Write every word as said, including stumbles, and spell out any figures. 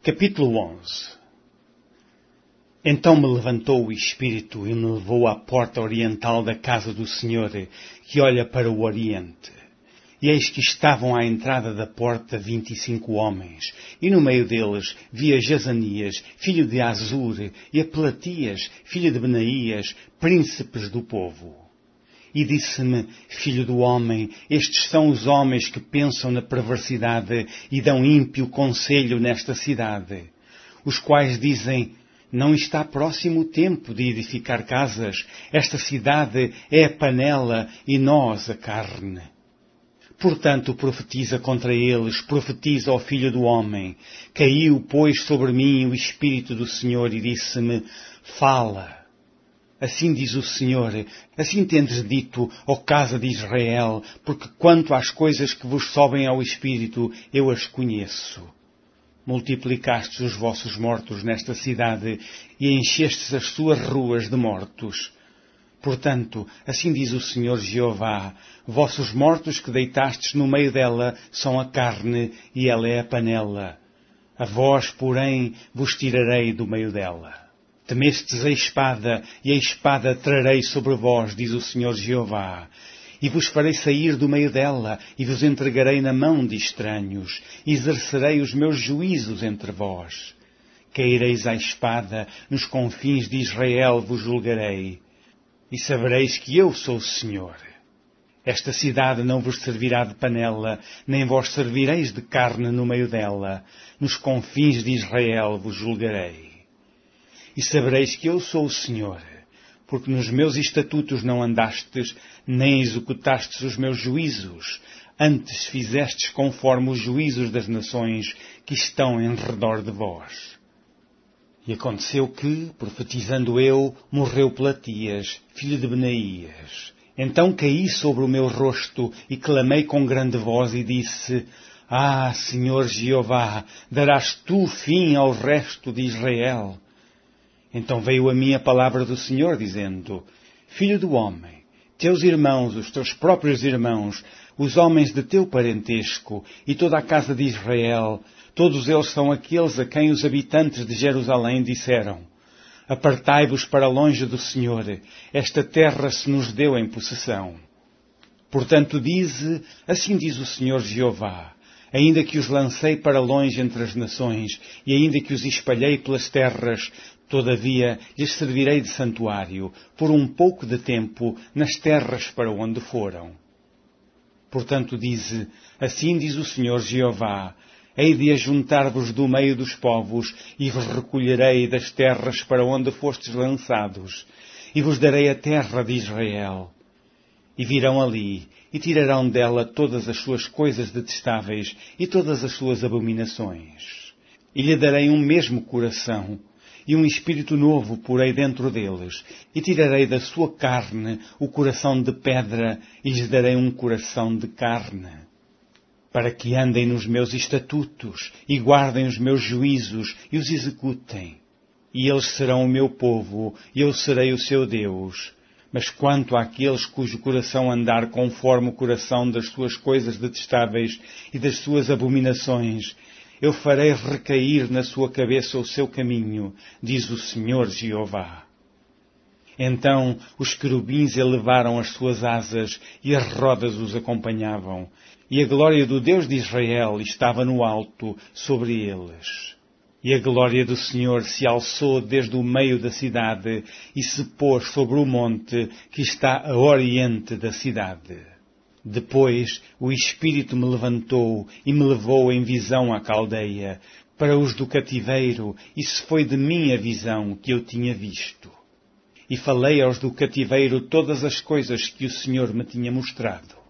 Capítulo onze. Então me levantou o Espírito e me levou à porta oriental da casa do Senhor, que olha para o Oriente. E eis que estavam à entrada da porta vinte e cinco homens, e no meio deles via Jazanias, filho de Azur, e a Pelatias, filho de Benaías, príncipes do povo. E disse-me, filho do homem, estes são os homens que pensam na perversidade e dão ímpio conselho nesta cidade, os quais dizem, não está próximo o tempo de edificar casas, esta cidade é a panela e nós a carne. Portanto, profetiza contra eles, profetiza ao filho do homem. Caiu, pois, sobre mim o Espírito do Senhor e disse-me, fala. Assim diz o Senhor, assim tendes dito, ó casa de Israel, porque quanto às coisas que vos sobem ao Espírito, eu as conheço. Multiplicastes os vossos mortos nesta cidade e enchestes as suas ruas de mortos. Portanto, assim diz o Senhor Jeová, vossos mortos que deitastes no meio dela são a carne e ela é a panela. A vós, porém, vos tirarei do meio dela. Temestes a espada, e a espada trarei sobre vós, diz o Senhor Jeová. E vos farei sair do meio dela, e vos entregarei na mão de estranhos, e exercerei os meus juízos entre vós. Caireis à espada, nos confins de Israel vos julgarei. E sabereis que eu sou o Senhor. Esta cidade não vos servirá de panela, nem vós servireis de carne no meio dela. Nos confins de Israel vos julgarei. E sabereis que eu sou o Senhor, porque nos meus estatutos não andastes, nem executastes os meus juízos, antes fizestes conforme os juízos das nações que estão em redor de vós. E aconteceu que, profetizando eu, morreu Pelatias, filho de Benaías. Então caí sobre o meu rosto e clamei com grande voz e disse, Ah, Senhor Jeová, darás tu fim ao resto de Israel? Então veio a mim a palavra do Senhor, dizendo, Filho do homem, teus irmãos, os teus próprios irmãos, os homens de teu parentesco e toda a casa de Israel, todos eles são aqueles a quem os habitantes de Jerusalém disseram, Apartai-vos para longe do Senhor, esta terra se nos deu em possessão. Portanto dize, assim diz o Senhor Jeová, ainda que os lancei para longe entre as nações, e ainda que os espalhei pelas terras, todavia lhes servirei de santuário, por um pouco de tempo, nas terras para onde foram. Portanto dize, assim diz o Senhor Jeová, hei de ajuntar-vos do meio dos povos, e vos recolherei das terras para onde fostes lançados, e vos darei a terra de Israel. E virão ali, e tirarão dela todas as suas coisas detestáveis, e todas as suas abominações. E lhe darei um mesmo coração, e um espírito novo porei dentro deles, e tirarei da sua carne o coração de pedra, e lhes darei um coração de carne, para que andem nos meus estatutos, e guardem os meus juízos, e os executem. E eles serão o meu povo, e eu serei o seu Deus. Mas quanto àqueles cujo coração andar conforme o coração das suas coisas detestáveis e das suas abominações, eu farei recair na sua cabeça o seu caminho, diz o Senhor Jeová. Então os querubins elevaram as suas asas e as rodas os acompanhavam, e a glória do Deus de Israel estava no alto sobre eles. E a glória do Senhor se alçou desde o meio da cidade e se pôs sobre o monte que está a oriente da cidade. Depois o Espírito me levantou e me levou em visão à caldeia, para os do cativeiro, e se foi de mim a visão que eu tinha visto. E falei aos do cativeiro todas as coisas que o Senhor me tinha mostrado.